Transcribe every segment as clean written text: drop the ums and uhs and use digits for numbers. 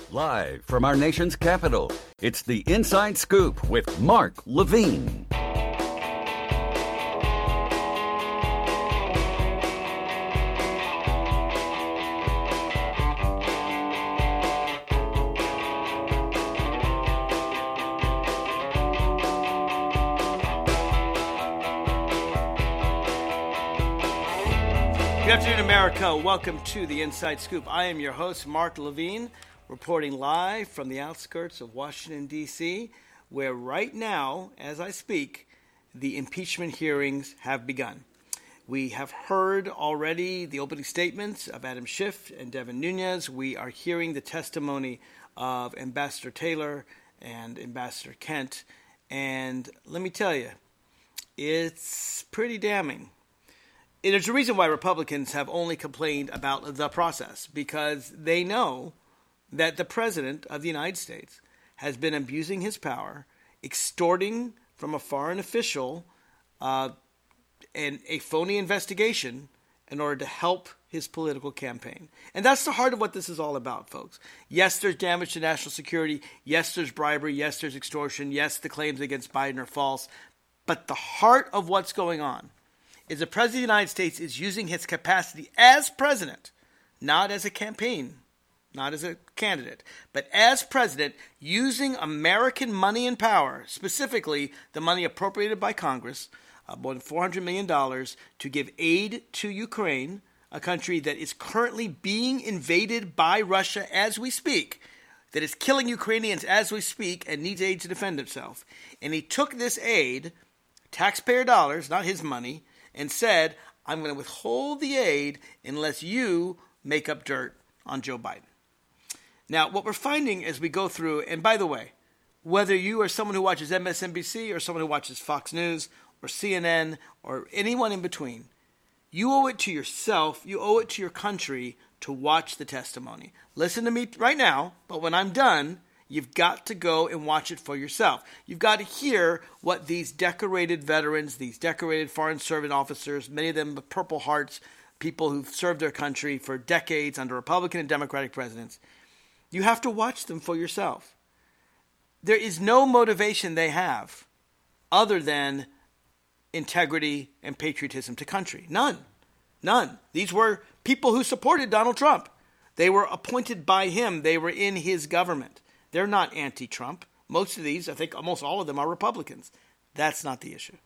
Live from our nation's capital, it's the Inside Scoop with Mark Levine. Good afternoon, America. Welcome to the Inside Scoop. I am your host, Mark Levine, reporting live from the outskirts of Washington, D.C., where right now, as I speak, the impeachment hearings have begun. We have heard already the opening statements of Adam Schiff and Devin Nunes. We are hearing the testimony of Ambassador Taylor and Ambassador Kent. And let me tell you, it's pretty damning. There's a reason why Republicans have only complained about the process, because they know that the President of the United States has been abusing his power, extorting from a foreign official and a phony investigation in order to help his political campaign. And that's the heart of what this is all about, folks. Yes, there's damage to national security. Yes, there's bribery. Yes, there's extortion. Yes, the claims against Biden are false. But the heart of what's going on is the President of the United States is using his capacity as president, not as a campaign, not as a candidate, but as president, using American money and power, specifically the money appropriated by Congress, more than $400 million, to give aid to Ukraine, a country that is currently being invaded by Russia as we speak, that is killing Ukrainians as we speak and needs aid to defend itself. And he took this aid, taxpayer dollars, not his money, and said, I'm going to withhold the aid unless you make up dirt on Joe Biden. Now, what we're finding as we go through, and by the way, whether you are someone who watches MSNBC or someone who watches Fox News or CNN or anyone in between, you owe it to yourself, you owe it to your country to watch the testimony. Listen to me right now, but when I'm done, you've got to go and watch it for yourself. You've got to hear what these decorated veterans, these decorated foreign service officers, many of them with Purple Hearts, people who've served their country for decades under Republican and Democratic presidents, you have to watch them for yourself. There is no motivation they have other than integrity and patriotism to country. None. None. These were people who supported Donald Trump. They were appointed by him. They were in his government. They're not anti-Trump. Most of these, I think almost all of them, are Republicans. That's not the issue.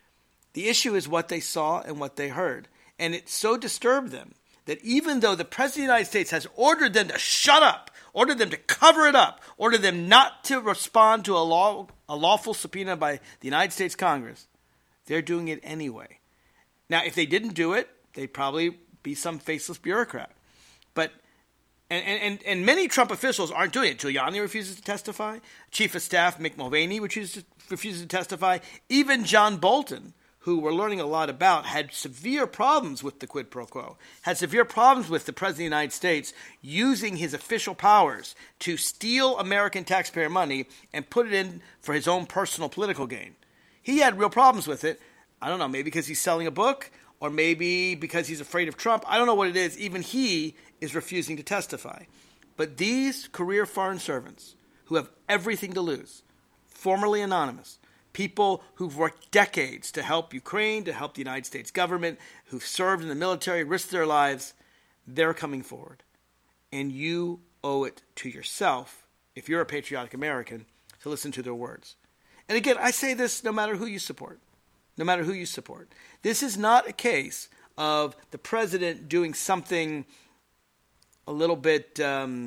The issue is what they saw and what they heard. And it so disturbed them that even though the President of the United States has ordered them to shut up, ordered them to cover it up, ordered them not to respond to a lawful subpoena by the United States Congress, they're doing it anyway. Now, if they didn't do it, they'd probably be some faceless bureaucrat. But And many Trump officials aren't doing it. Giuliani refuses to testify. Chief of Staff Mick Mulvaney refuses to testify. Even John Bolton, who we're learning a lot about, had severe problems with the quid pro quo, had severe problems with the President of the United States using his official powers to steal American taxpayer money and put it in for his own personal political gain. He had real problems with it. I don't know, maybe because he's selling a book, or maybe because he's afraid of Trump. I don't know what it is. Even he is refusing to testify. But these career foreign servants who have everything to lose, formerly anonymous, people who've worked decades to help Ukraine, to help the United States government, who've served in the military, risked their lives, they're coming forward. And you owe it to yourself, if you're a patriotic American, to listen to their words. And again, I say this no matter who you support. No matter who you support. This is not a case of the president doing something a little bit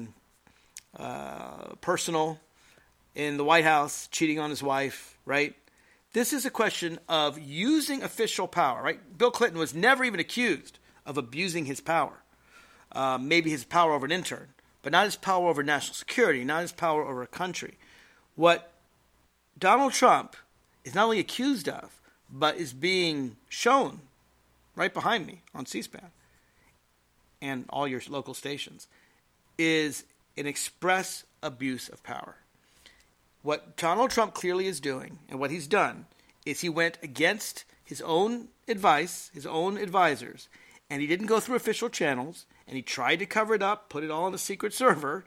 personal in the White House, cheating on his wife, right? This is a question of using official power, right? Bill Clinton was never even accused of abusing his power. Maybe his power over an intern, but not his power over national security, not his power over a country. What Donald Trump is not only accused of, but is being shown right behind me on C-SPAN and all your local stations, is an express abuse of power. What Donald Trump clearly is doing, and what he's done, is he went against his own advice, his own advisors, and he didn't go through official channels, and he tried to cover it up, put it all on a secret server,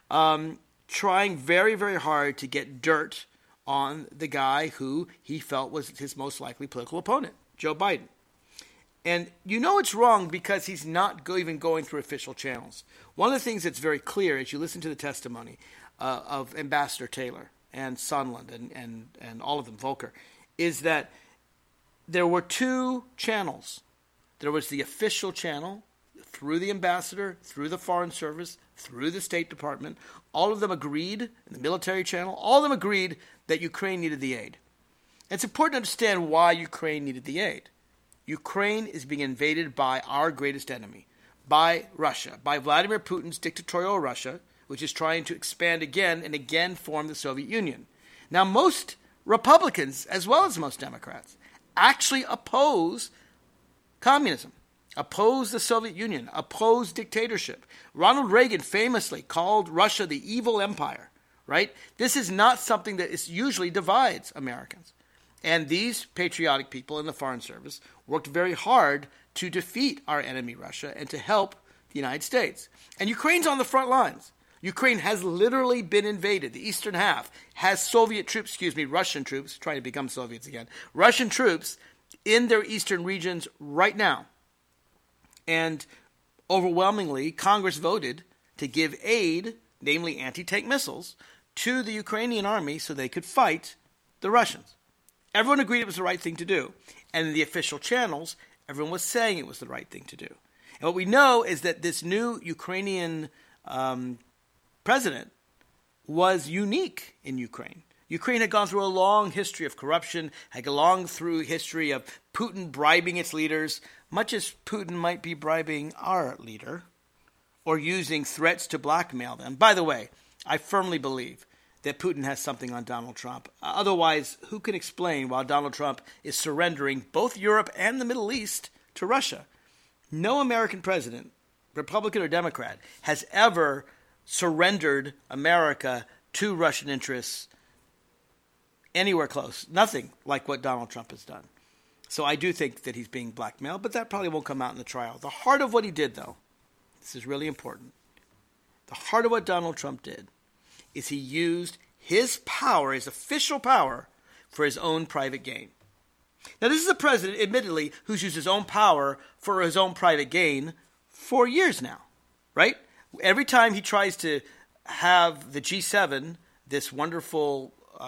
trying very, very hard to get dirt on the guy who he felt was his most likely political opponent, Joe Biden. And you know it's wrong because he's not even going through official channels. One of the things that's very clear as you listen to the testimony of Ambassador Taylor and Sondland and all of them, Volker, is that there were two channels. There was the official channel through the ambassador, through the Foreign Service, through the State Department. All of them agreed, in the military channel, all of them agreed that Ukraine needed the aid. It's important to understand why Ukraine needed the aid. Ukraine is being invaded by our greatest enemy, by Russia, by Vladimir Putin's dictatorial Russia, which is trying to expand again and again form the Soviet Union. Now, most Republicans, as well as most Democrats, actually oppose communism, oppose the Soviet Union, oppose dictatorship. Ronald Reagan famously called Russia the evil empire, right? This is not something that usually divides Americans. And these patriotic people in the Foreign Service worked very hard to defeat our enemy Russia and to help the United States. And Ukraine's on the front lines. Ukraine has literally been invaded. The eastern half has Russian troops, trying to become Soviets again, Russian troops in their eastern regions right now. And overwhelmingly, Congress voted to give aid, namely anti-tank missiles, to the Ukrainian army so they could fight the Russians. Everyone agreed it was the right thing to do. And in the official channels, everyone was saying it was the right thing to do. And what we know is that this new Ukrainian president was unique in Ukraine. Ukraine had gone through a long history of corruption, had gone through history of Putin bribing its leaders, much as Putin might be bribing our leader, or using threats to blackmail them. By the way, I firmly believe that Putin has something on Donald Trump. Otherwise, who can explain why Donald Trump is surrendering both Europe and the Middle East to Russia? No American president, Republican or Democrat, has ever surrendered America to Russian interests anywhere close. Nothing like what Donald Trump has done. So I do think that he's being blackmailed, but that probably won't come out in the trial. The heart of what he did, though, this is really important. The heart of what Donald Trump did is he used his power, his official power, for his own private gain. Now, this is a president, admittedly, who's used his own power for his own private gain for years now, right? Every time he tries to have the G7, this wonderful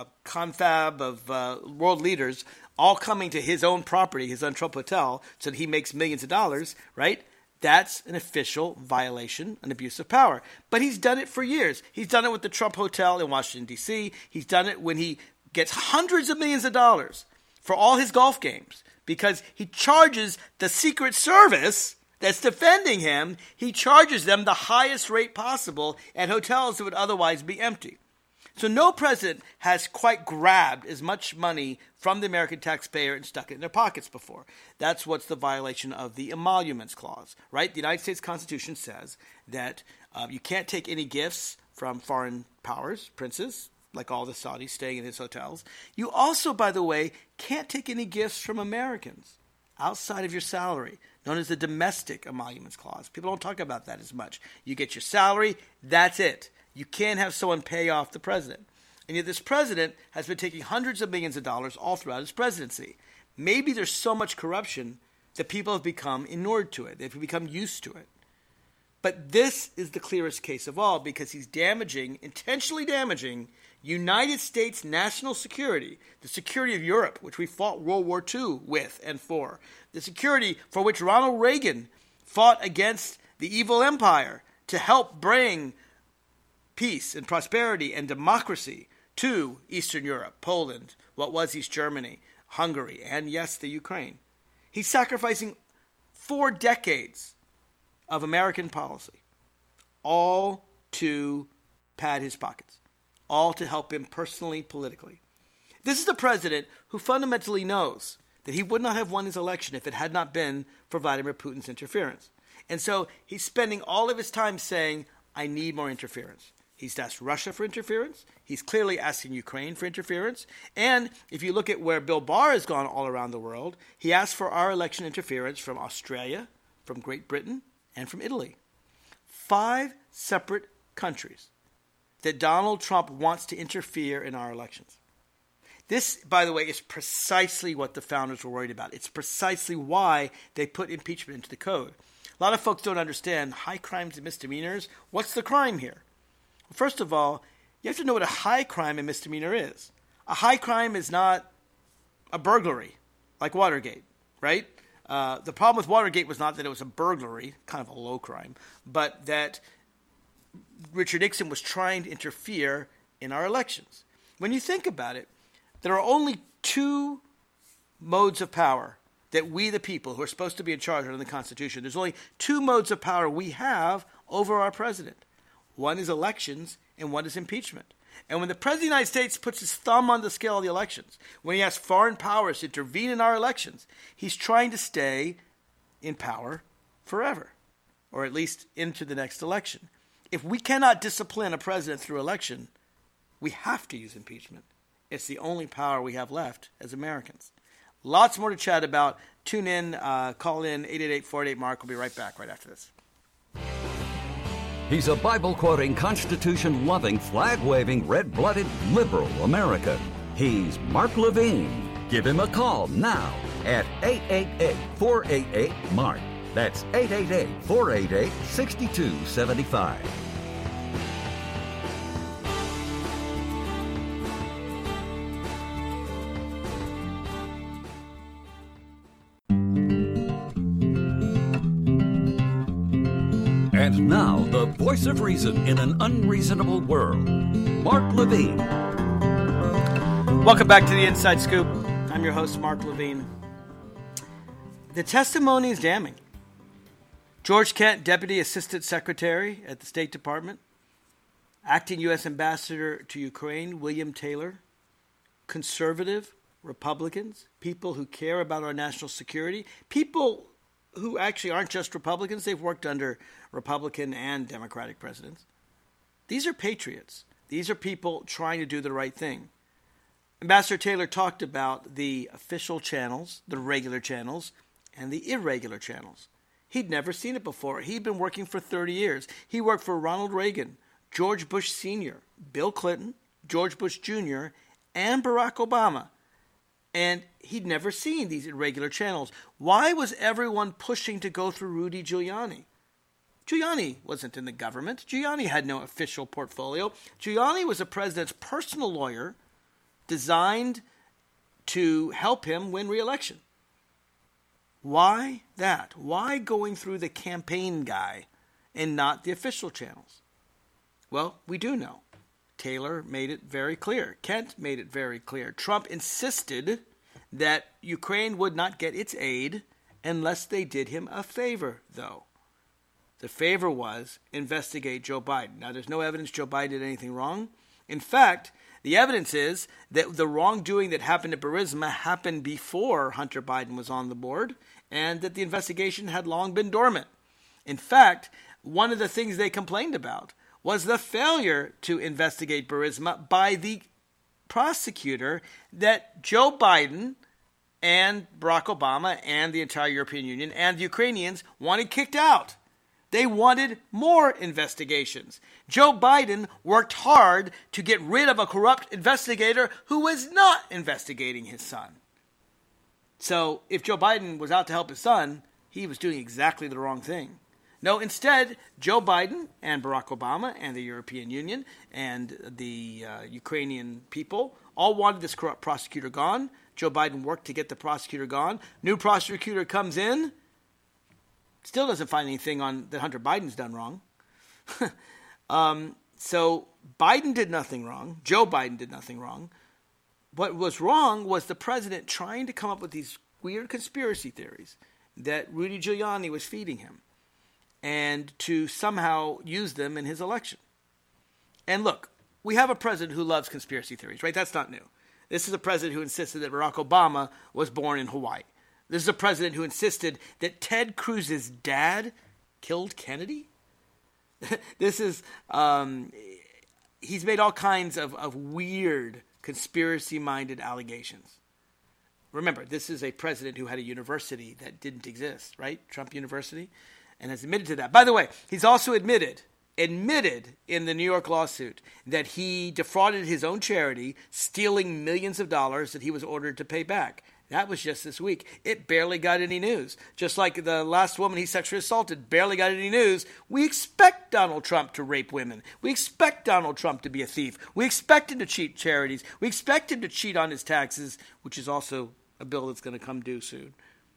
confab of world leaders, all coming to his own property, his own Trump Hotel, so that he makes millions of dollars, right? That's an official violation, an abuse of power. But he's done it for years. He's done it with the Trump Hotel in Washington, D.C. He's done it when he gets hundreds of millions of dollars for all his golf games because he charges the Secret Service that's defending him, he charges them the highest rate possible at hotels that would otherwise be empty. So no president has quite grabbed as much money from the American taxpayer and stuck it in their pockets before. That's what's the violation of the Emoluments Clause, right? The United States Constitution says that you can't take any gifts from foreign powers, princes, like all the Saudis staying in his hotels. You also, by the way, can't take any gifts from Americans outside of your salary, known as the Domestic Emoluments Clause. People don't talk about that as much. You get your salary, that's it. You can't have someone pay off the president. And yet this president has been taking hundreds of millions of dollars all throughout his presidency. Maybe there's so much corruption that people have become inured to it. They've become used to it. But this is the clearest case of all because he's intentionally damaging United States national security, the security of Europe, which we fought World War II with and for, the security for which Ronald Reagan fought against the evil empire to help bring peace and prosperity and democracy to Eastern Europe, Poland, what was East Germany, Hungary, and yes, the Ukraine. He's sacrificing 4 decades of American policy, all to pad his pockets, all to help him personally, politically. This is the president who fundamentally knows that he would not have won his election if it had not been for Vladimir Putin's interference. And so he's spending all of his time saying, I need more interference. He's asked Russia for interference. He's clearly asking Ukraine for interference. And if you look at where Bill Barr has gone all around the world, he asked for our election interference from Australia, from Great Britain, and from Italy. 5 separate countries that Donald Trump wants to interfere in our elections. This, by the way, is precisely what the founders were worried about. It's precisely why they put impeachment into the code. A lot of folks don't understand high crimes and misdemeanors. What's the crime here? Well, first of all, you have to know what a high crime and misdemeanor is. A high crime is not a burglary, like Watergate, right? The problem with Watergate was not that it was a burglary, kind of a low crime, but that Richard Nixon was trying to interfere in our elections. When you think about it, there are only two modes of power that we, the people, who are supposed to be in charge under the Constitution, there's only two modes of power we have over our president. One is elections and one is impeachment. And when the President of the United States puts his thumb on the scale of the elections, when he asks foreign powers to intervene in our elections, he's trying to stay in power forever, or at least into the next election. If we cannot discipline a president through election, we have to use impeachment. It's the only power we have left as Americans. Lots more to chat about. Tune in, call in 888-488-MARK. We'll be right back right after this. He's a Bible-quoting, Constitution-loving, flag-waving, red-blooded liberal American. He's Mark Levine. Give him a call now at 888-488-MARK. That's 888-488-6275. And now, the voice of reason in an unreasonable world, Mark Levine. Welcome back to the Inside Scoop. I'm your host, Mark Levine. The testimony is damning. George Kent, Deputy Assistant Secretary at the State Department, Acting U.S. Ambassador to Ukraine, William Taylor, conservative Republicans, people who care about our national security, people who actually aren't just Republicans. They've worked under Republican and Democratic presidents. These are patriots. These are people trying to do the right thing. Ambassador Taylor talked about the official channels, the regular channels, and the irregular channels. He'd never seen it before. He'd been working for 30 years. He worked for Ronald Reagan, George Bush Sr., Bill Clinton, George Bush Jr., and Barack Obama. And he'd never seen these irregular channels. Why was everyone pushing to go through Rudy Giuliani? Giuliani wasn't in the government. Giuliani had no official portfolio. Giuliani was the president's personal lawyer designed to help him win re-election. Why that? Why going through the campaign guy and not the official channels? Well, we do know. Taylor made it very clear. Kent made it very clear. Trump insisted that Ukraine would not get its aid unless they did him a favor, though. The favor was investigate Joe Biden. Now, there's no evidence Joe Biden did anything wrong. In fact, the evidence is that the wrongdoing that happened at Burisma happened before Hunter Biden was on the board, and that the investigation had long been dormant. In fact, one of the things they complained about was the failure to investigate Burisma by the prosecutor that Joe Biden and Barack Obama and the entire European Union and the Ukrainians wanted kicked out. They wanted more investigations. Joe Biden worked hard to get rid of a corrupt investigator who was not investigating his son. So if Joe Biden was out to help his son, he was doing exactly the wrong thing. No, instead, Joe Biden and Barack Obama and the European Union and the Ukrainian people all wanted this corrupt prosecutor gone. Joe Biden worked to get the prosecutor gone. New prosecutor comes in, still doesn't find anything on that Hunter Biden's done wrong. So Biden did nothing wrong. Joe Biden did nothing wrong. What was wrong was the president trying to come up with these weird conspiracy theories that Rudy Giuliani was feeding him and to somehow use them in his election. And look, we have a president who loves conspiracy theories, right? That's not new. This is a president who insisted that Barack Obama was born in Hawaii. This is a president who insisted that Ted Cruz's dad killed Kennedy. This is, he's made all kinds of weird conspiracy-minded allegations. Remember, this is a president who had a university that didn't exist, right? Trump University, and has admitted to that. By the way, he's also admitted admitted in the New York lawsuit that he defrauded his own charity, stealing millions of dollars that he was ordered to pay back. That was just this week. It barely got any news. Just like the last woman he sexually assaulted barely got any news. We expect Donald Trump to rape women. We expect Donald Trump to be a thief. We expect him to cheat charities. We expect him to cheat on his taxes, which is also a bill that's going to come due soon.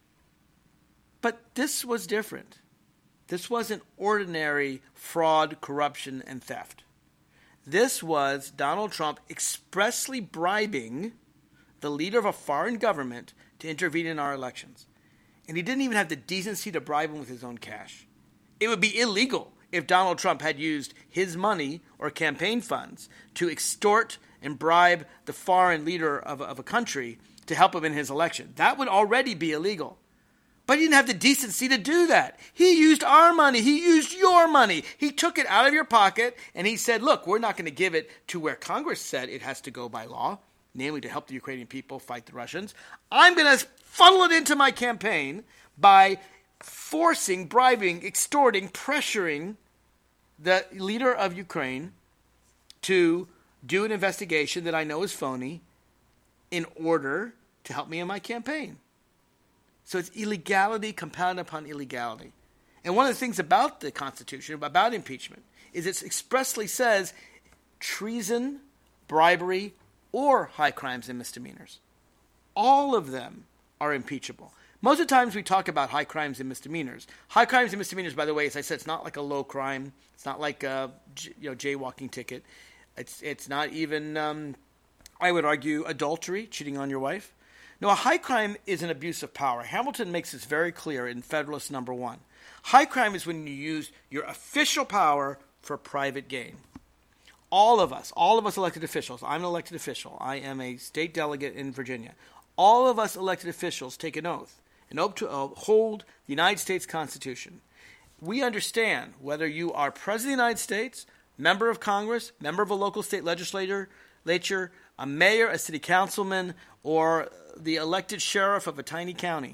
But this was different. This wasn't ordinary fraud, corruption, and theft. This was Donald Trump expressly bribing the leader of a foreign government to intervene in our elections. And he didn't even have the decency to bribe him with his own cash. It would be illegal if Donald Trump had used his money or campaign funds to extort and bribe the foreign leader of a country to help him in his election. That would already be illegal. But he didn't have the decency to do that. He used our money. He used your money. He took it out of your pocket and he said, look, we're not going to give it to where Congress said it has to go by law, namely to help the Ukrainian people fight the Russians. I'm going to funnel it into my campaign by forcing, bribing, extorting, pressuring the leader of Ukraine to do an investigation that I know is phony in order to help me in my campaign. So it's illegality compounded upon illegality. And one of the things about the Constitution, about impeachment, is it expressly says treason, bribery, or high crimes and misdemeanors. All of them are impeachable. Most of the times we talk about high crimes and misdemeanors. High crimes and misdemeanors, by the way, as I said, it's not like a low crime. It's not like a jaywalking ticket. It's not even, I would argue, adultery, cheating on your wife. No, a high crime is an abuse of power. Hamilton makes this very clear in Federalist Number 1. High crime is when you use your official power for private gain. All of us elected officials, I'm an elected official. I am a state delegate in Virginia. All of us elected officials take an oath to uphold the United States Constitution. We understand whether you are President of the United States, member of Congress, member of a local state legislature, a mayor, a city councilman, or the elected sheriff of a tiny county,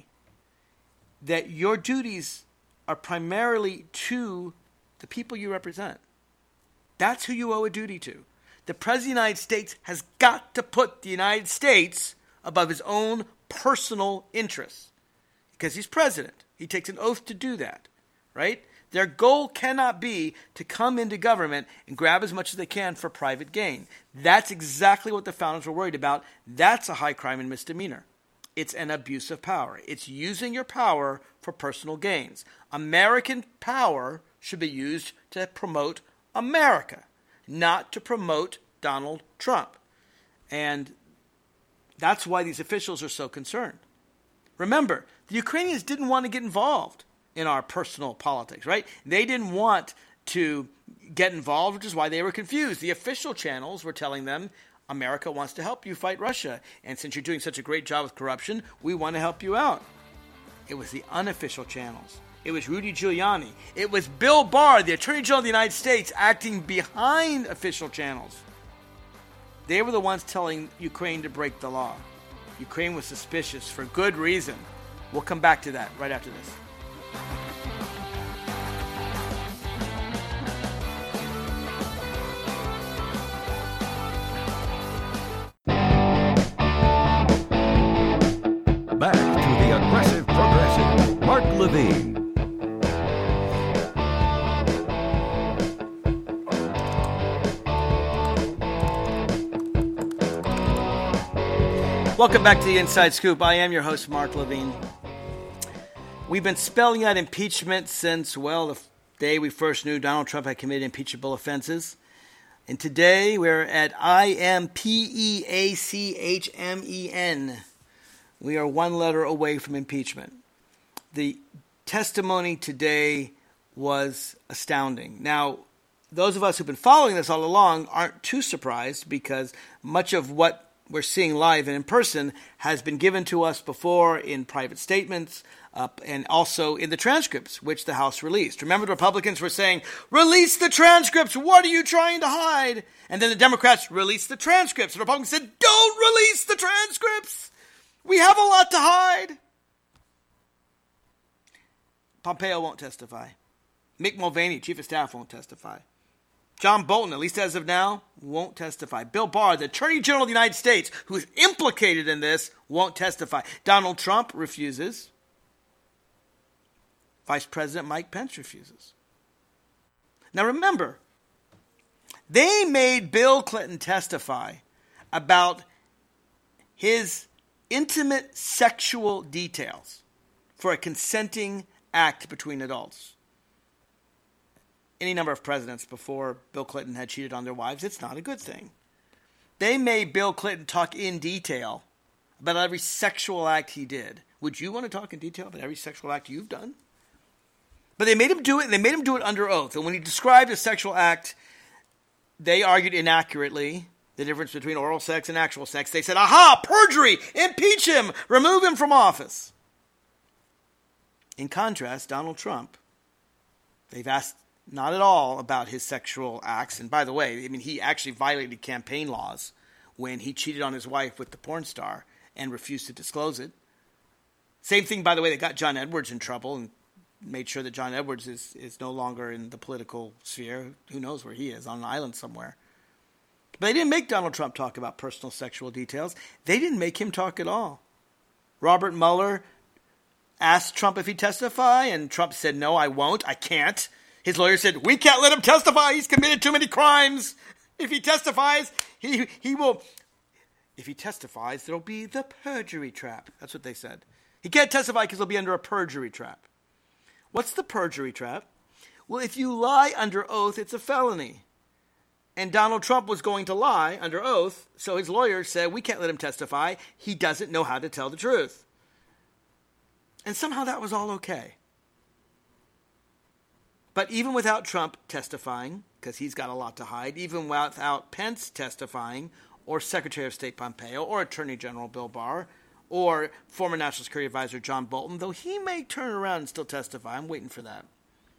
that your duties are primarily to the people you represent. That's who you owe a duty to. The President of the United States has got to put the United States above his own personal interests because he's president. He takes an oath to do that, right? Their goal cannot be to come into government and grab as much as they can for private gain. That's exactly what the founders were worried about. That's a high crime and misdemeanor. It's an abuse of power. It's using your power for personal gains. American power should be used to promote America, not to promote Donald Trump. And that's why these officials are so concerned. Remember, the Ukrainians didn't want to get involved in our personal politics, right? They didn't want to get involved, which is why they were confused. The official channels were telling them, America wants to help you fight Russia. And since you're doing such a great job with corruption, we want to help you out. It was the unofficial channels. It was Rudy Giuliani. It was Bill Barr, the Attorney General of the United States, acting behind official channels. They were the ones telling Ukraine to break the law. Ukraine was suspicious for good reason. We'll come back to that right after this. Back to the Aggressive Progressive, Mark Levine. Welcome back to the Inside Scoop. I am your host, Mark Levine. We've been spelling out impeachment since, the day we first knew Donald Trump had committed impeachable offenses. And today we're at impeachment. We are one letter away from impeachment. The testimony today was astounding. Now, those of us who've been following this all along aren't too surprised because much of what we're seeing live and in person has been given to us before in private statements and also in the transcripts, which the House released. Remember, the Republicans were saying, release the transcripts. What are you trying to hide? And then the Democrats released the transcripts. The Republicans said, don't release the transcripts. We have a lot to hide. Pompeo won't testify. Mick Mulvaney, Chief of Staff, won't testify. John Bolton, at least as of now, won't testify. Bill Barr, the Attorney General of the United States, who is implicated in this, won't testify. Donald Trump refuses. Vice President Mike Pence refuses. Now remember, they made Bill Clinton testify about his intimate sexual details for a consenting act between adults. Any number of presidents before Bill Clinton had cheated on their wives, it's not a good thing. They made Bill Clinton talk in detail about every sexual act he did. Would you want to talk in detail about every sexual act you've done? But they made him do it, and they made him do it under oath. And when he described a sexual act, they argued inaccurately the difference between oral sex and actual sex. They said, aha, perjury, impeach him, remove him from office. In contrast, Donald Trump, they've asked not at all about his sexual acts. And by the way, I mean, he actually violated campaign laws when he cheated on his wife with the porn star and refused to disclose it. Same thing, by the way, that got John Edwards in trouble and made sure that John Edwards is no longer in the political sphere. Who knows where he is, on an island somewhere. But they didn't make Donald Trump talk about personal sexual details. They didn't make him talk at all. Robert Mueller asked Trump if he'd testify, and Trump said, no, I won't, I can't. His lawyer said, we can't let him testify. He's committed too many crimes. If he testifies, he will. If he testifies, there'll be the perjury trap. That's what they said. He can't testify because he'll be under a perjury trap. What's the perjury trap? Well, if you lie under oath, it's a felony. And Donald Trump was going to lie under oath, so his lawyer said, we can't let him testify. He doesn't know how to tell the truth. And somehow that was all okay. But even without Trump testifying, because he's got a lot to hide, even without Pence testifying, or Secretary of State Pompeo, or Attorney General Bill Barr, or former National Security Advisor John Bolton, though he may turn around and still testify, I'm waiting for that.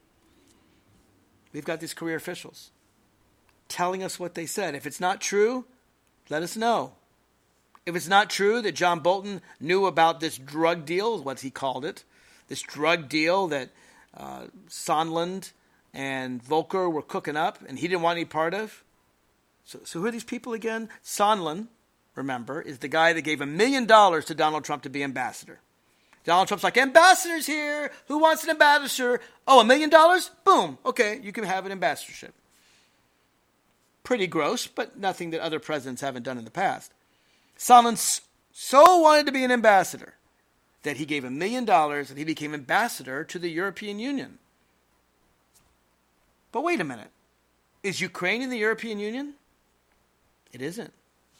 We've got these career officials telling us what they said. If it's not true, let us know. If it's not true that John Bolton knew about this drug deal, what he called it, this drug deal that Sondland and Volker were cooking up and he didn't want any part of. So who are these people again? Sondland, remember, is the guy that gave $1 million to Donald Trump to be ambassador. Donald Trump's like, ambassador's here. Who wants an ambassador? Oh, $1 million? Boom. Okay, you can have an ambassadorship. Pretty gross, but nothing that other presidents haven't done in the past. Sondland so wanted to be an ambassador that he gave $1 million and he became ambassador to the European Union. But wait a minute. Is Ukraine in the European Union? It isn't.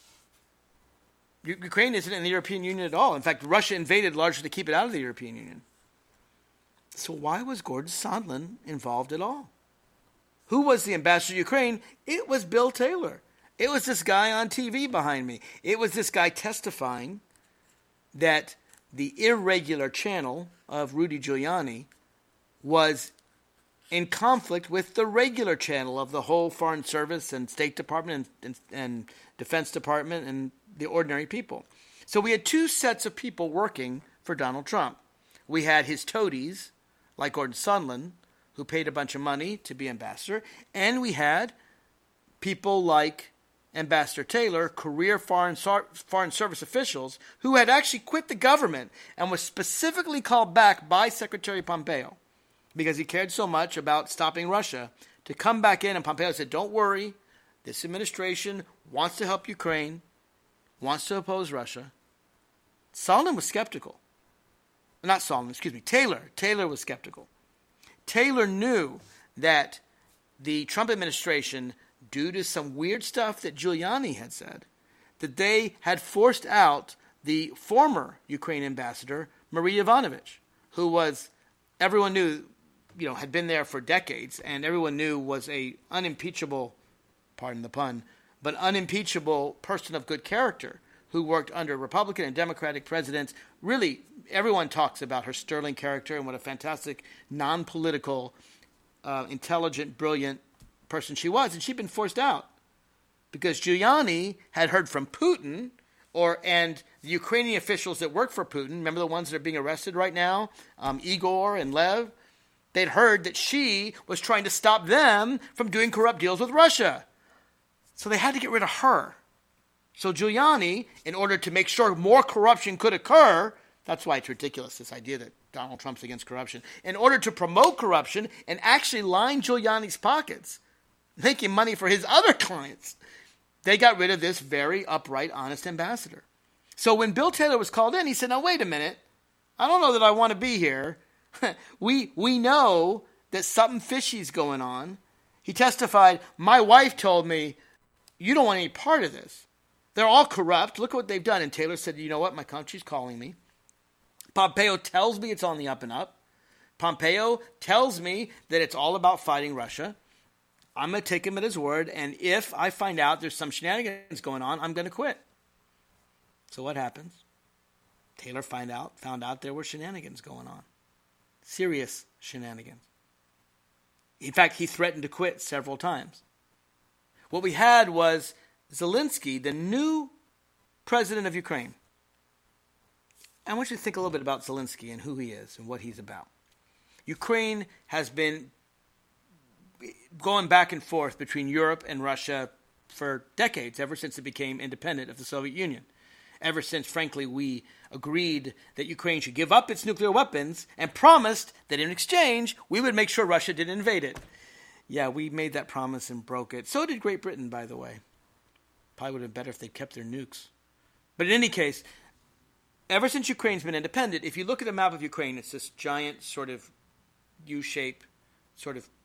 Ukraine isn't in the European Union at all. In fact, Russia invaded largely to keep it out of the European Union. So why was Gordon Sondland involved at all? Who was the ambassador to Ukraine? It was Bill Taylor. It was this guy on TV behind me. It was this guy testifying that the irregular channel of Rudy Giuliani was in conflict with the regular channel of the whole Foreign Service and State Department and Defense Department and the ordinary people. So we had two sets of people working for Donald Trump. We had his toadies, like Gordon Sondland, who paid a bunch of money to be ambassador, and we had people like Ambassador Taylor, career foreign service officials who had actually quit the government and was specifically called back by Secretary Pompeo because he cared so much about stopping Russia to come back in. And Pompeo said, don't worry, this administration wants to help Ukraine, wants to oppose Russia. Sondland was skeptical. Not Sondland, excuse me, Taylor. Taylor was skeptical. Taylor knew that the Trump administration, due to some weird stuff that Giuliani had said, that they had forced out the former Ukraine ambassador, Marie Yovanovitch, who was, everyone knew, had been there for decades, and everyone knew was a unimpeachable, pardon the pun, but unimpeachable person of good character who worked under Republican and Democratic presidents. Really, everyone talks about her sterling character and what a fantastic, non-political, intelligent, brilliant person she was. And she'd been forced out because Giuliani had heard from Putin and the Ukrainian officials that work for Putin. Remember the ones that are being arrested right now? Igor and Lev. they'd heard that she was trying to stop them from doing corrupt deals with Russia. So they had to get rid of her. So Giuliani, in order to make sure more corruption could occur, that's why it's ridiculous, this idea that Donald Trump's against corruption, in order to promote corruption and actually line Giuliani's pockets, making money for his other clients, they got rid of this very upright, honest ambassador. So when Bill Taylor was called in, he said, now wait a minute, I don't know that I want to be here. we know that something fishy's going on. He testified, my wife told me, you don't want any part of this. They're all corrupt. Look what they've done. And Taylor said, you know what? My country's calling me. Pompeo tells me it's on the up and up. Pompeo tells me that it's all about fighting Russia. I'm going to take him at his word. And if I find out there's some shenanigans going on, I'm going to quit. So what happens? Taylor found out there were shenanigans going on. Serious shenanigans. In fact, he threatened to quit several times. What we had was Zelensky, the new president of Ukraine. I want you to think a little bit about Zelensky and who he is and what he's about. Ukraine has been going back and forth between Europe and Russia for decades, ever since it became independent of the Soviet Union. Ever since, frankly, we agreed that Ukraine should give up its nuclear weapons and promised that in exchange, we would make sure Russia didn't invade it. Yeah, we made that promise and broke it. So did Great Britain, by the way. Probably would have been better if they kept their nukes. But in any case, ever since Ukraine's been independent, if you look at a map of Ukraine, it's this giant sort of U-shape, sort of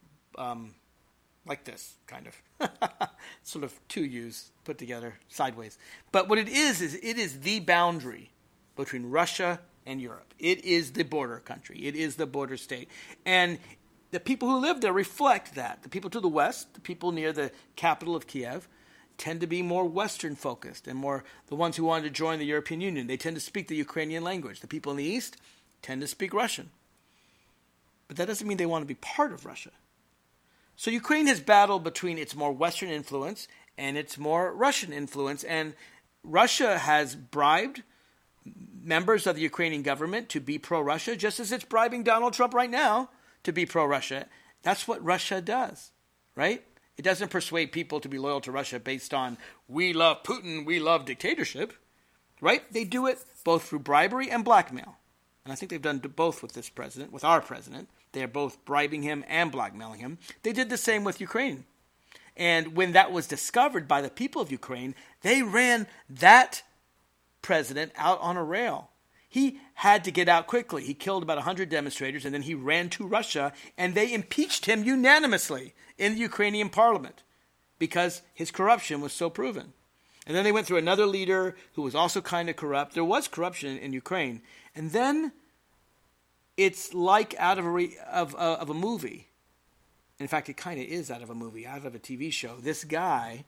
like this, kind of. Sort of two U's put together sideways. But what it is it is the boundary between Russia and Europe. It is the border country. It is the border state. And the people who live there reflect that. The people to the west, the people near the capital of Kiev, tend to be more Western focused and more the ones who wanted to join the European Union. They tend to speak the Ukrainian language. The people in the east tend to speak Russian. But that doesn't mean they want to be part of Russia. So Ukraine has battled between its more Western influence and its more Russian influence. And Russia has bribed members of the Ukrainian government to be pro-Russia, just as it's bribing Donald Trump right now to be pro-Russia. That's what Russia does, right? It doesn't persuade people to be loyal to Russia based on, we love Putin, we love dictatorship, right? They do it both through bribery and blackmail. And I think they've done both with this president, with our president. They are both bribing him and blackmailing him. They did the same with Ukraine. And when that was discovered by the people of Ukraine, they ran that president out on a rail. He had to get out quickly. He killed about 100 demonstrators, and then he ran to Russia, and they impeached him unanimously in the Ukrainian parliament because his corruption was so proven. And then they went through another leader who was also kind of corrupt. There was corruption in Ukraine. And then it's like out of a movie. In fact, it kind of is out of a movie, out of a TV show. This guy,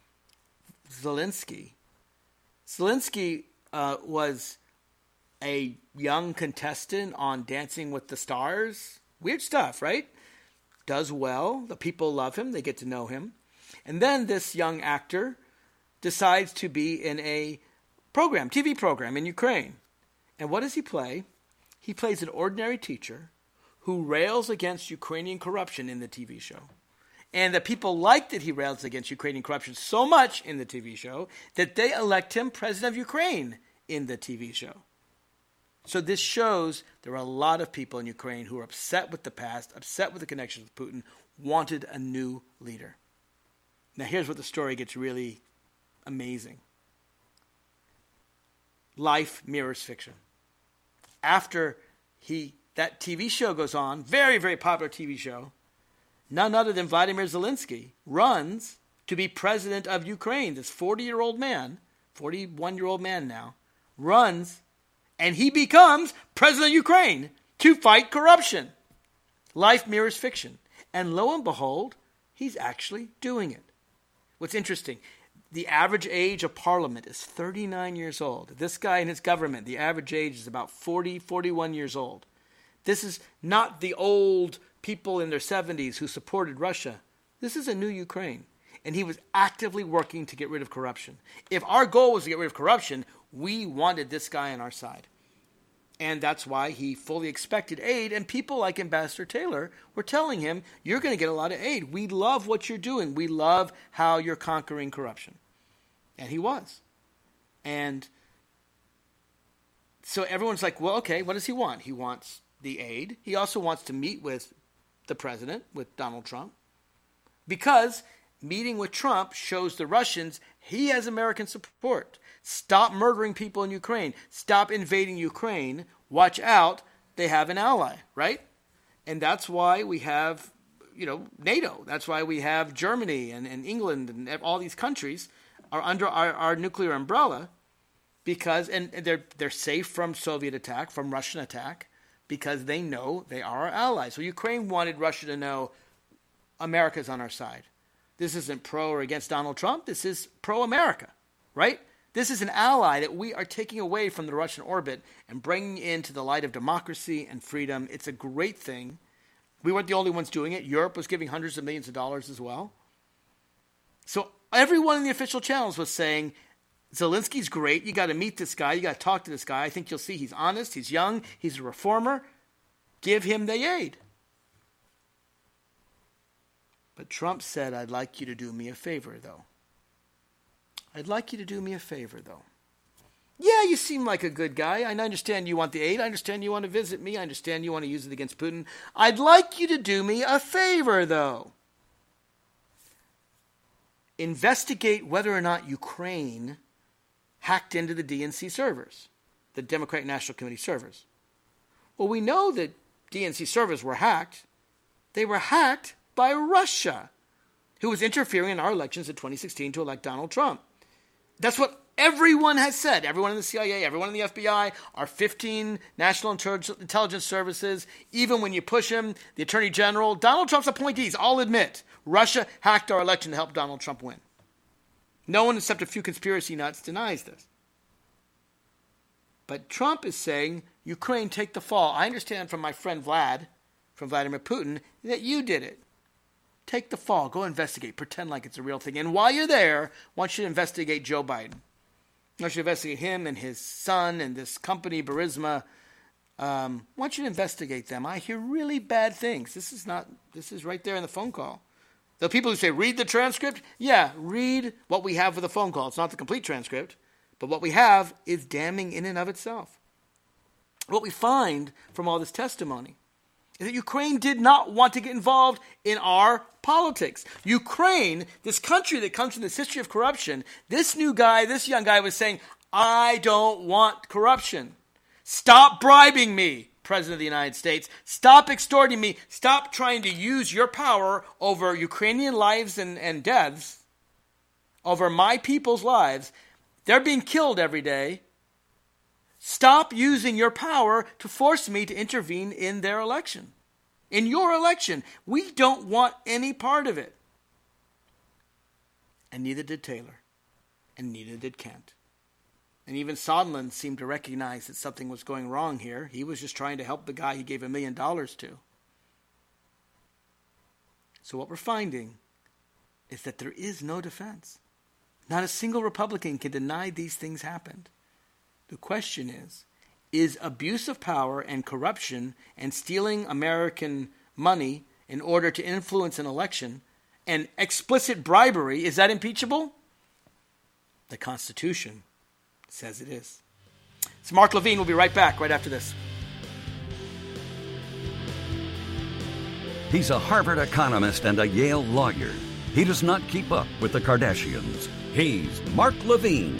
Zelensky was a young contestant on Dancing with the Stars. Weird stuff, right? Does well. The people love him. They get to know him. And then this young actor decides to be in a program, TV program in Ukraine. And what does he play? He plays an ordinary teacher who rails against Ukrainian corruption in the TV show. And the people like that he rails against Ukrainian corruption so much in the TV show that they elect him president of Ukraine in the TV show. So this shows there are a lot of people in Ukraine who are upset with the past, upset with the connections with Putin, wanted a new leader. Now here's where the story gets really amazing. Life mirrors fiction. After that TV show goes on, very, very popular TV show, none other than Vladimir Zelensky runs to be president of Ukraine. This 41-year-old man now, runs, and he becomes president of Ukraine to fight corruption. Life mirrors fiction. And lo and behold, he's actually doing it. What's interesting, the average age of parliament is 39 years old. This guy in his government, the average age is about 40, 41 years old. This is not the old people in their 70s who supported Russia. This is a new Ukraine. And he was actively working to get rid of corruption. If our goal was to get rid of corruption, we wanted this guy on our side. And that's why he fully expected aid. And people like Ambassador Taylor were telling him, you're going to get a lot of aid. We love what you're doing. We love how you're conquering corruption. And he was. And so everyone's like, well, okay, what does he want? He wants the aid. He also wants to meet with the president, with Donald Trump, because meeting with Trump shows the Russians he has American support. Stop murdering people in Ukraine. Stop invading Ukraine. Watch out. They have an ally, right? And that's why we have, NATO. That's why we have Germany and England and all these countries are under our nuclear umbrella, because and they're safe from Soviet attack, from Russian attack, because they know they are our allies. So Ukraine wanted Russia to know America's on our side. This isn't pro or against Donald Trump. This is pro-America, right? This is an ally that we are taking away from the Russian orbit and bringing into the light of democracy and freedom. It's a great thing. We weren't the only ones doing it. Europe was giving hundreds of millions of dollars as well. So everyone in the official channels was saying, Zelensky's great. You got to meet this guy. You got to talk to this guy. I think you'll see he's honest. He's young. He's a reformer. Give him the aid. But Trump said, I'd like you to do me a favor, though. I'd like you to do me a favor, though. Yeah, you seem like a good guy. I understand you want the aid. I understand you want to visit me. I understand you want to use it against Putin. I'd like you to do me a favor, though. Investigate whether or not Ukraine hacked into the DNC servers, the Democratic National Committee servers. Well, we know that DNC servers were hacked. They were hacked by Russia, who was interfering in our elections in 2016 to elect Donald Trump. That's what everyone has said. Everyone in the CIA, everyone in the FBI, our 15 national intelligence services, even when you push him, the Attorney General, Donald Trump's appointees all admit Russia hacked our election to help Donald Trump win. No one except a few conspiracy nuts denies this. But Trump is saying, Ukraine, take the fall. I understand from my friend Vlad, from Vladimir Putin, that you did it. Take the fall. Go investigate. Pretend like it's a real thing. And while you're there, I want you to investigate Joe Biden. I want you to investigate him and his son and this company, Burisma. I want you to investigate them. I hear really bad things. This is right there in the phone call. The people who say, read the transcript, yeah, read what we have for the phone call. It's not the complete transcript, but what we have is damning in and of itself. What we find from all this testimony is that Ukraine did not want to get involved in our politics. Ukraine, this country that comes from this history of corruption, this young guy was saying, I don't want corruption. Stop bribing me, President of the United States. Stop extorting me. Stop trying to use your power over Ukrainian lives and deaths, over my people's lives. They're being killed every day. Stop using your power to force me to intervene in their election. In your election. We don't want any part of it. And neither did Taylor. And neither did Kent. And even Sondland seemed to recognize that something was going wrong here. He was just trying to help the guy he gave $1 million to. So what we're finding is that there is no defense. Not a single Republican can deny these things happened. The question is abuse of power and corruption and stealing American money in order to influence an election and explicit bribery, is that impeachable? The Constitution says it is. It's Mark Levine. We'll be right back right after this. He's a Harvard economist and a Yale lawyer. He does not keep up with the Kardashians. He's Mark Levine.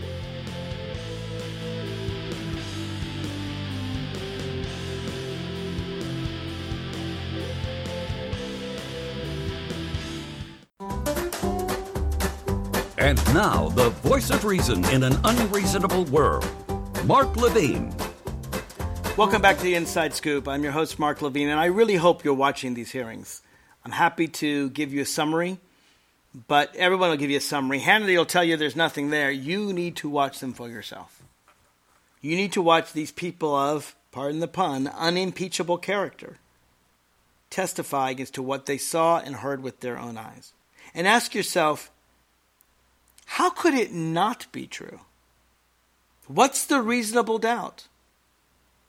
And now, the voice of reason in an unreasonable world, Mark Levine. Welcome back to the Inside Scoop. I'm your host, Mark Levine, and I really hope you're watching these hearings. I'm happy to give you a summary, but everyone will give you a summary. Hannity will tell you there's nothing there. You need to watch them for yourself. You need to watch these people of, pardon the pun, unimpeachable character testify as to what they saw and heard with their own eyes. And ask yourself, how could it not be true? What's the reasonable doubt?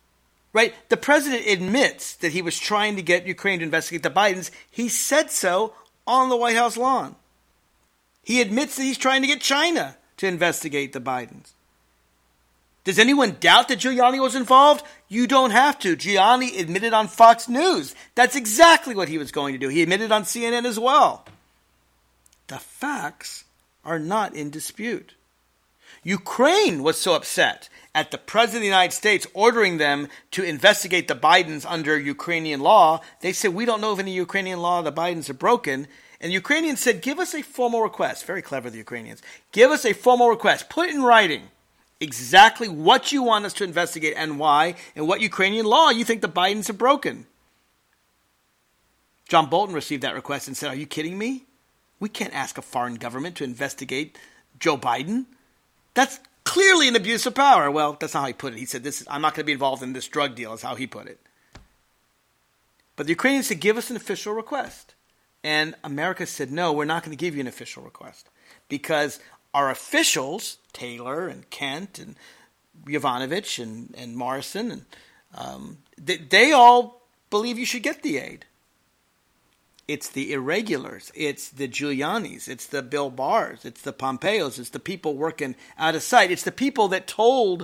right? The president admits that he was trying to get Ukraine to investigate the Bidens. He said so on the White House lawn. He admits that he's trying to get China to investigate the Bidens. Does anyone doubt that Giuliani was involved? You don't have to. Giuliani admitted on Fox News. That's exactly what he was going to do. He admitted on CNN as well. The facts are not in dispute. Ukraine was so upset at the President of the United States ordering them to investigate the Bidens under Ukrainian law. They said, we don't know if any Ukrainian law the Bidens are broken. And the Ukrainians said, give us a formal request. Very clever, the Ukrainians. Give us a formal request. Put it in writing. Exactly what you want us to investigate and why, and what Ukrainian law you think the Bidens have broken. John Bolton received that request and said, are you kidding me? We can't ask a foreign government to investigate Joe Biden. That's clearly an abuse of power. Well, that's not how he put it. He said, I'm not going to be involved in this drug deal, is how he put it. But the Ukrainians said, give us an official request. And America said, no, we're not going to give you an official request. Because our officials, Taylor and Kent and Yovanovitch and Morrison, and they all believe you should get the aid. It's the irregulars. It's the Giulianis. It's the Bill Barrs. It's the Pompeos. It's the people working out of sight. It's the people that told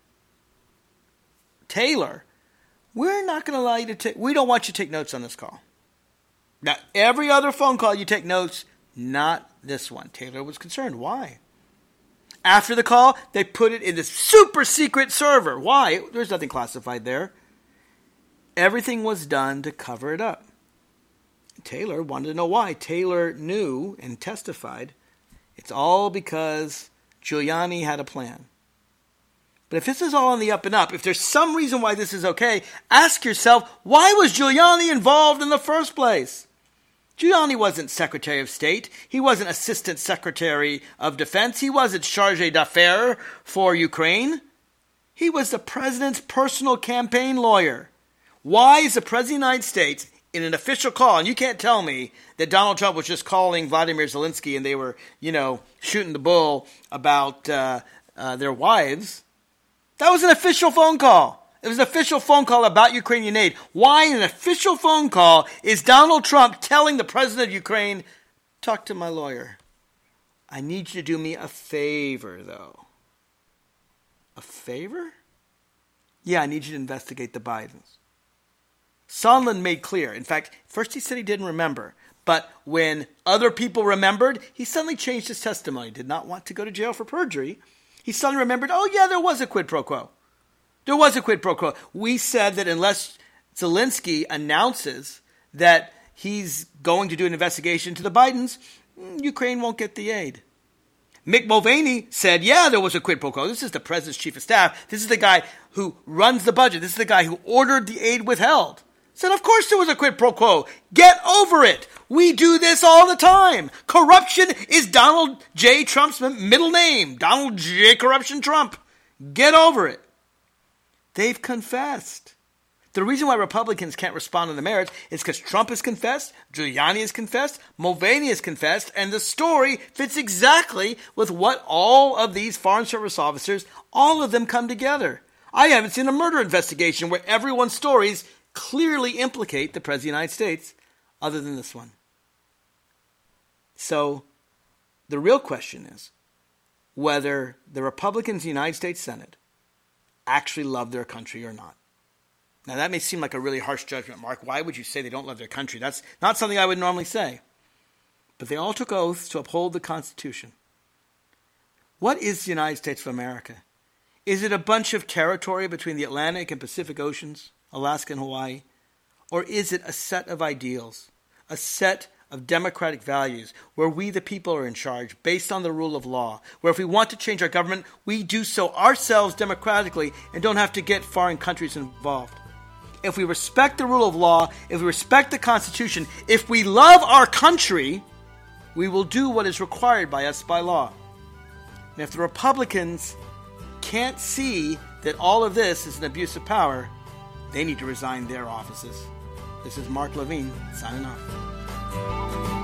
Taylor, we're not going to allow you to we don't want you to take notes on this call. Now, every other phone call you take notes, not this one. Taylor was concerned. Why? After the call, they put it in this super secret server. Why? There's nothing classified there. Everything was done to cover it up. Taylor wanted to know why. Taylor knew and testified it's all because Giuliani had a plan. But if this is all on the up and up, if there's some reason why this is okay, ask yourself, why was Giuliani involved in the first place? Giuliani wasn't Secretary of State. He wasn't Assistant Secretary of Defense. He wasn't Chargé d'Affaires for Ukraine. He was the president's personal campaign lawyer. Why is the President of the United States in an official call, and you can't tell me that Donald Trump was just calling Vladimir Zelensky and they were, shooting the bull about their wives. That was an official phone call. It was an official phone call about Ukrainian aid. Why in an official phone call is Donald Trump telling the president of Ukraine, talk to my lawyer. I need you to do me a favor, though. A favor? Yeah, I need you to investigate the Bidens. Sondland made clear. In fact, first he said he didn't remember. But when other people remembered, he suddenly changed his testimony. Did not want to go to jail for perjury. He suddenly remembered, oh yeah, there was a quid pro quo. There was a quid pro quo. We said that unless Zelensky announces that he's going to do an investigation to the Bidens, Ukraine won't get the aid. Mick Mulvaney said, yeah, there was a quid pro quo. This is the president's chief of staff. This is the guy who runs the budget. This is the guy who ordered the aid withheld. Said, of course there was a quid pro quo. Get over it. We do this all the time. Corruption is Donald J. Trump's middle name. Donald J. Corruption Trump. Get over it. They've confessed. The reason why Republicans can't respond on the merits is because Trump has confessed, Giuliani has confessed, Mulvaney has confessed, and the story fits exactly with what all of these Foreign Service officers, all of them come together. I haven't seen a murder investigation where everyone's stories clearly implicate the President of the United States, other than this one. So, the real question is whether the Republicans in the United States Senate actually love their country or not. Now, that may seem like a really harsh judgment, Mark. Why would you say they don't love their country? That's not something I would normally say. But they all took oaths to uphold the Constitution. What is the United States of America? Is it a bunch of territory between the Atlantic and Pacific Oceans, Alaska and Hawaii? Or is it a set of ideals, a set of democratic values where we the people are in charge based on the rule of law, where if we want to change our government, we do so ourselves democratically and don't have to get foreign countries involved? If we respect the rule of law, if we respect the Constitution, if we love our country, we will do what is required by us by law. And if the Republicans can't see that all of this is an abuse of power, they need to resign their offices. This is Mark Levine, signing off.